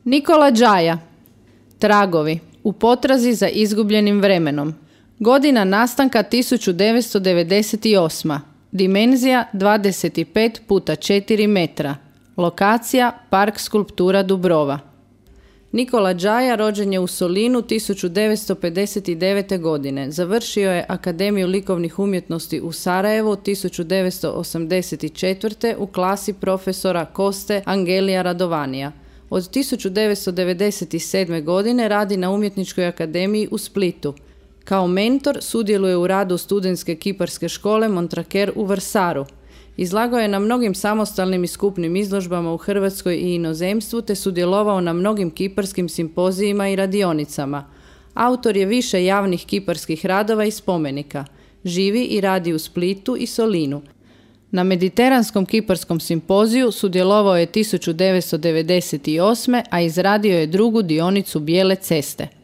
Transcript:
Nikola Džaja. Tragovi. U potrazi za izgubljenim vremenom. Godina nastanka 1998. Dimenzija 25 puta 4 metra. Lokacija Park skulptura Dubrova. Nikola Džaja rođen je u Solinu 1959. godine. Završio je Akademiju likovnih umjetnosti u Sarajevu 1984. u klasi profesora Koste Angelija Radovanija. Od 1997. godine radi na Umjetničkoj akademiji u Splitu. Kao mentor sudjeluje u radu studentske kiparske škole Montraker u Vrsaru. Izlagao je na mnogim samostalnim i skupnim izložbama u Hrvatskoj i inozemstvu te sudjelovao na mnogim kiparskim simpozijima i radionicama. Autor je više javnih kiparskih radova i spomenika. Živi i radi u Splitu i Solinu. Na Mediteranskom kiparskom simpoziju sudjelovao je 1998. a izradio je drugu dionicu Bijele ceste.